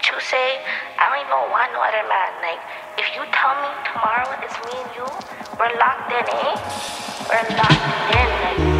you say, I don't even want no other man. Like, if you tell me tomorrow it's me and you, we're locked in, eh? We're locked in, like.